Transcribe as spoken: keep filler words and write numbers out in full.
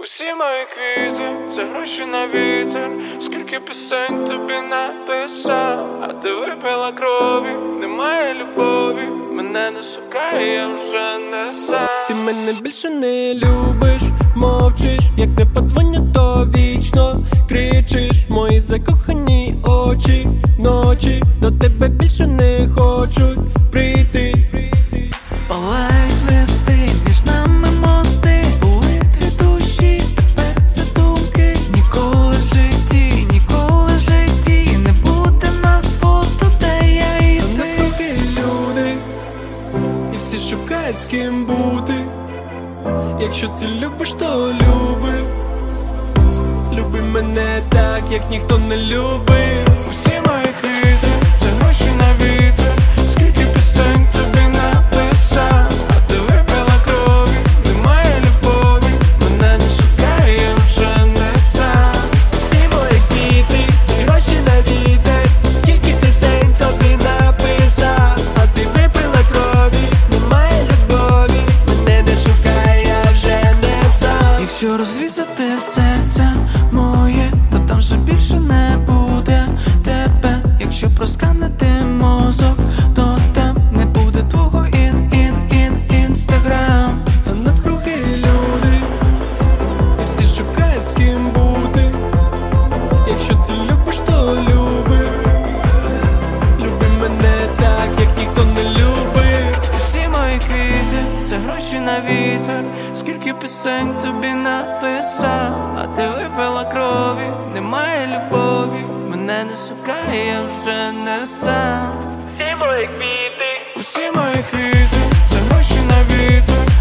Усі мої квіти – це гроші на вітер. Скільки пісень тобі написав, а ти випила крові, немає любові. Мене не шукає, я вже не сам. Ти мене більше не любиш, мовчиш, як не подзвоню, то вічно кричиш. Мої закохані очі вночі до тебе більше не хочуть прийти. Палають листи, між нами мости, були дві душі, тепер це думки. Ніколи в житті, ніколи в житті не буде нас фото, де я і ти. Навкруги люди, і всі шукають з ким бути. Якщо ти любиш, то люби. Люби мене так, як ніхто не любив. Усі мої квіти – це гроші на вітер. Скільки пісень тобі написав, а ти випила крові, немає любові. Мене не шукає, я вже не сам. Всі мої квіти – це гроші на вітер. Скільки пісень тобі написав, а ти випила крові, немає любові. Мене не шукає, я вже не сам. Якщо розрізати серце моє, то там вже більше не буде тебе. Якщо просканити мозок, то там не буде твого ін-ін-ін-інстаграм. А навкруги люди, і всі шукають з ким бути. Якщо ти любиш, то люби. Люби мене так, як ніхто не любив. Усі мої квіти – це гроші на вітер. Скільки пісень тобі написав, а ти випила крові, немає любові. Мене не шукає, я вже не сам. Всі мої квіти, Усі мої квіти – це гроші на вітер.